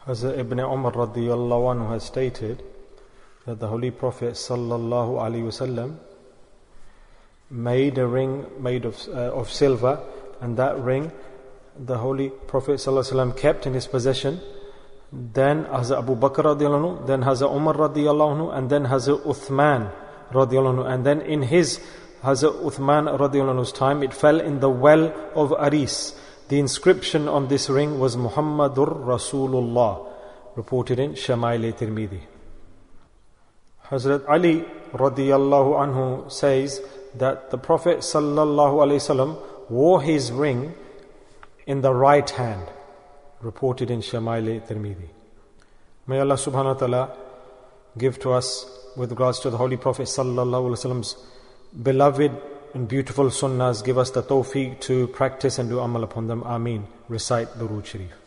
Hazrat Ibn Umar radiyallahu anhu has stated that the Holy Prophet sallallahu alaihi wasallam made a ring made of silver, and that ring the Holy Prophet sallallahu alaihi wasallam kept in his possession. Then Hazrat Abu Bakr radiyallahu anhu, then Hazrat Umar radiyallahu anhu, and then Hazrat Uthman radiyallahu anhu. And then in his Hazrat Uthman radiyallahu anhu's time, it fell in the well of Aris. The inscription on this ring was Muhammadur Rasulullah, reported in Shama'il Tirmidhi. Hazrat Ali radiyallahu anhu says that the Prophet sallallahu alaihi wasallam wore his ring in the right hand, reported in Shama'il Tirmidhi. May Allah subhanahu wa ta'ala give to us, with regards to the Holy Prophet sallallahu alaihi wasallam's beloved and beautiful sunnahs, give us the tawfiq to practice and do amal upon them. Ameen. Recite Durood Sharif.